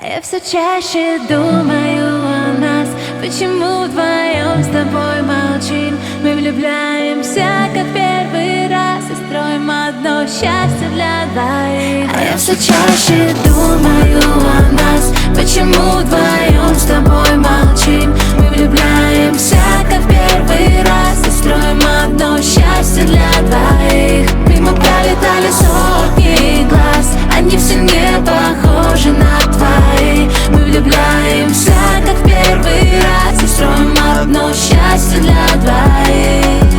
Я все чаще думаю о нас. Почему вдвоем с тобой молчим? Мы влюбляемся, как первый раз, и строим одно счастье для двоих. А я все чаще думаю о нас. Почему вдвоем с тобой молчим? Мы влюбляемся, как первый раз, и строим одно счастье для двоих. Мимо пролетали сотни глаз, они все не похожи на твои. Мы влюбляемся, как в первый раз, и строим одно счастье для двоих.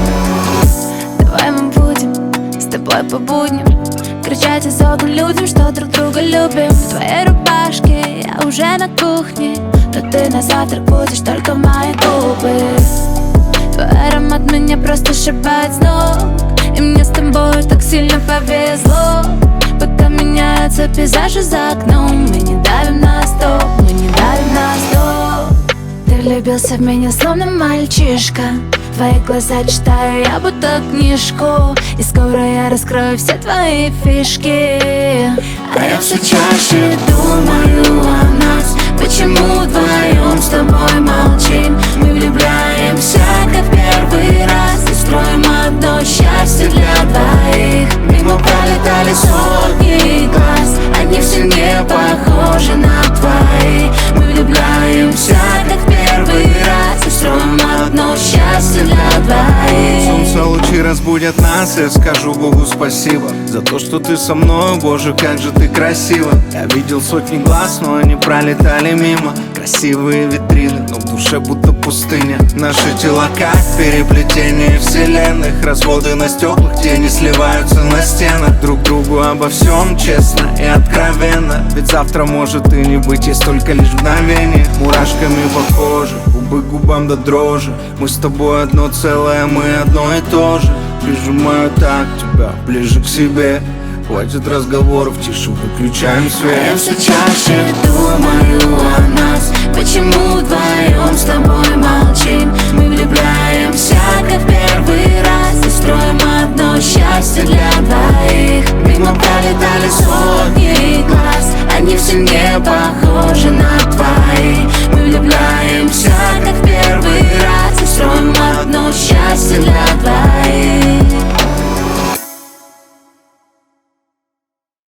Давай мы будем с тобой по будням кричать из окон людям, что друг друга любим. В твоей рубашке я уже на кухне, но ты на завтрак будешь только мои губы. Твой аромат меня просто сшибает с ног, и мне с тобой так сильно повезло. Пока меняются пейзажи за окном, мы не давим на стоп, мы не давим на стоп. Ты влюбился в меня словно мальчишка, твои глаза читаю я будто книжку, и скоро я раскрою все твои фишки. А я все чаще думаю о нас. Почему вдвоем с тобой молчим? Мы влюбляемся, как первый раз, и строим одно счастье для двоих. Мимо пролетали сотни глаз, они все не похожи на твои. Мы влюбляемся, как первый раз, и строим одно счастье для двоих. Солнце лучи разбудят нас, я скажу Богу спасибо за то, что ты со мной, Боже, как же ты красива. Я видел сотни глаз, но они пролетали мимо. Красивые витрины, но в душе будто пустыня. Наши тела как переплетение вселенных, разводы на стеклах, тени сливаются на стенах. Друг другу обо всем честно и откровенно, ведь завтра может и не быть, есть только лишь мгновение. Мурашками по коже, губы к губам до дрожи. Мы с тобой одно целое, мы одно и то же. Прижимаю так тебя ближе к себе. Хватит разговоров, тише, выключаем свет. Я все чаще думаю о нас. Почему вдвоем с тобой молчим? Мы влюбляемся, как первый раз, и строим одно счастье для двоих. Мимо пролетали сотни глаз, они все не похожи